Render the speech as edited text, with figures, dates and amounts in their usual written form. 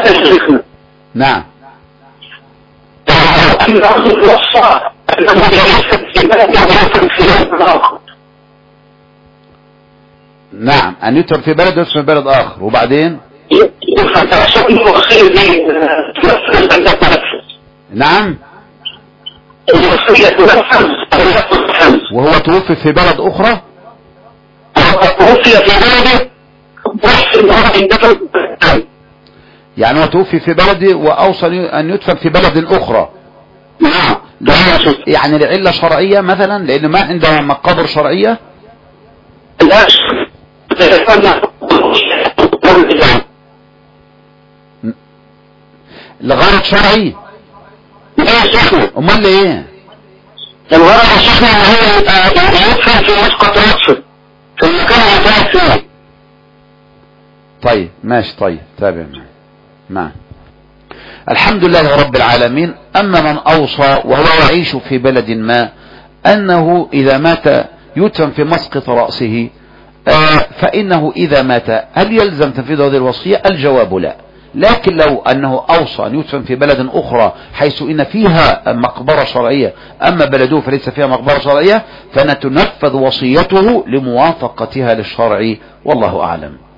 نعم. نعم، أن يترك في بلد ويسكن في بلد آخر، وبعدين نعم، وهو توفي في بلد أخرى، يعني هو توفي في بلده وأوصى أن يدفن في بلد أخرى. يعني لعلة شرعية مثلا، لأنه ما عنده مقابر شرعية. لغرض شرعي. امال ايه؟ الغرض الشيخنا هو يدفن في مسقط رأسه في المكان اللي فيه. طيب ماشي، طيب تابع معنا. الحمد لله رب العالمين. أما من أوصى وهو يعيش في بلد ما أنه إذا مات يدفن في مسقط رأسه، فإنه إذا مات هل يلزم تنفيذ هذه الوصية؟ الجواب لا. لكن لو أنه أوصى أن يدفن في بلد أخرى حيث إن فيها مقبرة شرعية، أما بلده فليس فيها مقبرة شرعية، فنتنفذ وصيته لموافقتها للشرع، والله أعلم.